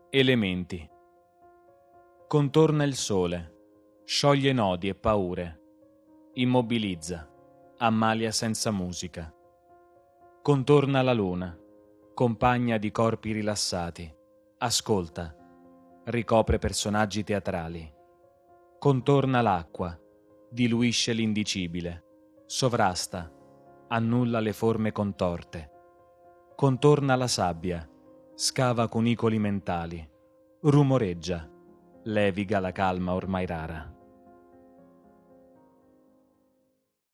Elementi. Contorna il sole, scioglie nodi e paure, immobilizza, ammalia senza musica. Contorna la luna, compagna di corpi rilassati, ascolta, ricopre personaggi teatrali. Contorna l'acqua, diluisce l'indicibile, sovrasta, annulla le forme contorte. Contorna la sabbia, scava cunicoli mentali, rumoreggia, leviga la calma ormai rara.